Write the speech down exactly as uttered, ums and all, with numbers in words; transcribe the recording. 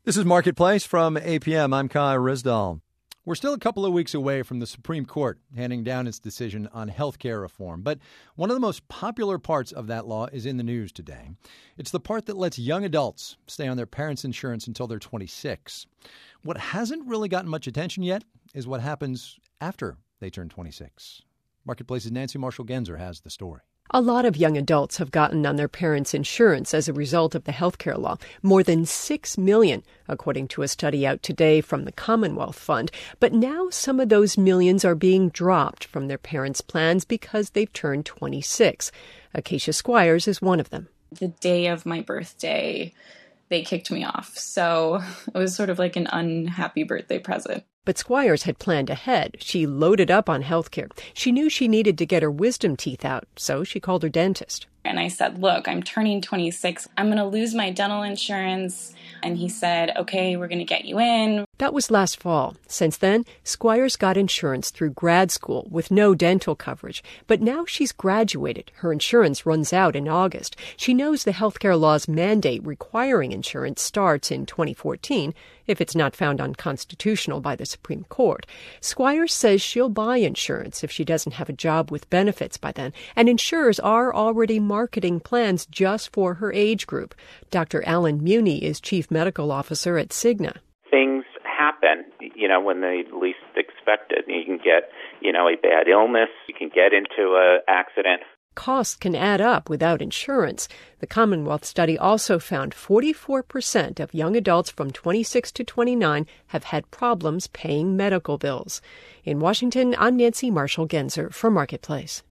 This is Marketplace from A P M. I'm Kai Rizdal. We're still a couple of weeks away from the Supreme Court handing down its decision on health care reform. But one of the most popular parts of that law is in the news today. It's the part that lets young adults stay on their parents' insurance until they're twenty-six. What hasn't really gotten much attention yet is what happens after they turn twenty-six. Marketplace's Nancy Marshall-Genzer has the story. A lot of young adults have gotten on their parents' insurance as a result of the health care law. More than six million, according to a study out today from the Commonwealth Fund. But now some of those millions are being dropped from their parents' plans because they've turned twenty-six. Acacia Squires is one of them. The day of my birthday, they kicked me off. So it was sort of like an unhappy birthday present. But Squires had planned ahead. She loaded up on health care. She knew she needed to get her wisdom teeth out, so she called her dentist. And I said, look, I'm turning twenty-six. I'm going to lose my dental insurance. And he said, okay, we're going to get you in. That was last fall. Since then, Squires got insurance through grad school with no dental coverage. But now she's graduated. Her insurance runs out in August. She knows the healthcare law's mandate requiring insurance starts in twenty fourteen if it's not found unconstitutional by the Supreme Court. Squires says she'll buy insurance if she doesn't have a job with benefits by then. And insurers are already marketing plans just for her age group. Doctor Alan Muni is chief medical officer at Cigna. Things happen, you know, when they least expect it. You can get, you know, a bad illness. You can get into an accident. Costs can add up without insurance. The Commonwealth study also found forty-four percent of young adults from twenty-six to twenty-nine have had problems paying medical bills. In Washington, I'm Nancy Marshall-Genzer for Marketplace.